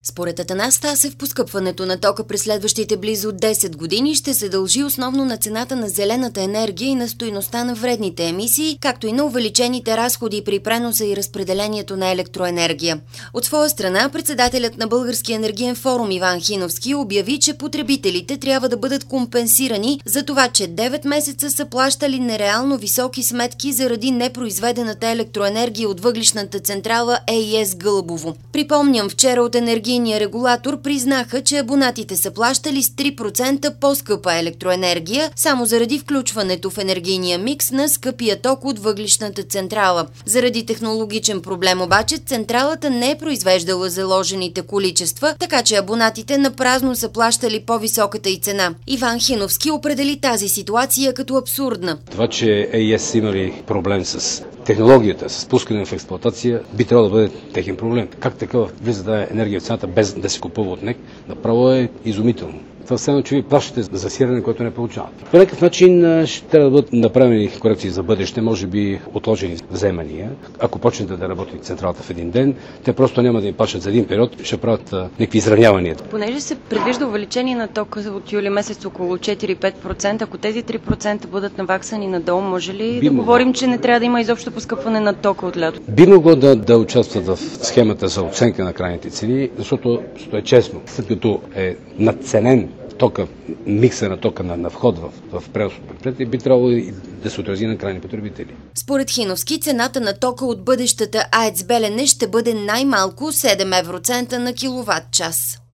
Според Атанас Стасев, поскъпването на тока през следващите близо 10 години ще се дължи основно на цената на зелената енергия и на стойността на вредните емисии, както и на увеличените разходи при преноса и разпределението на електроенергия. От своя страна, председателят на Българския енергиен форум Иван Хиновски обяви, че потребителите трябва да бъдат компенсирани за това, че 9 месеца са плащали нереално високи сметки заради непроизведената електроенергия от въглищната централа ЕИС Гълъбово. Припомням, вчера от енергийния регулатор признаха, че абонатите са плащали с 3% по-скъпа електроенергия, само заради включването в енергийния микс на скъпия ток от въглищната централа. Заради технологичен проблем обаче, централата не е произвеждала заложените количества, така че абонатите напразно са плащали по-високата и цена. Иван Хиновски определи тази ситуация като абсурдна. Това, че ЕИС имали проблем с технологията, с пускане в експлоатация, би трябвало да бъде техен проблем. Как така влиза тази енергия в цената без да се купува от НЕК, направо е изумително. Това все едно, че ви плащате за сирене, което не получавате. По някакъв начин ще трябва да бъдат направени корекции за бъдеще, може би отложени вземания. Ако почнете да работи централата в един ден, те просто няма да им плащат за един период, ще правят някакви изравнявания. Понеже се предвижда увеличение на тока от юли месец около 4-5%, ако тези 3% бъдат наваксани надолу, може ли да говорим, че не трябва да има изобщо поскъпване на тока от лято? Би могло да участват в схемата за оценка на крайните цени, защото е честно, след като е надценен тока, микса на тока на вход в преносното предприятие, би трябвало да се отрази на крайни потребители. Според Хиновски, цената на тока от бъдещата АЕЦ Белене ще бъде най-малко 7 евроцента на киловатт час.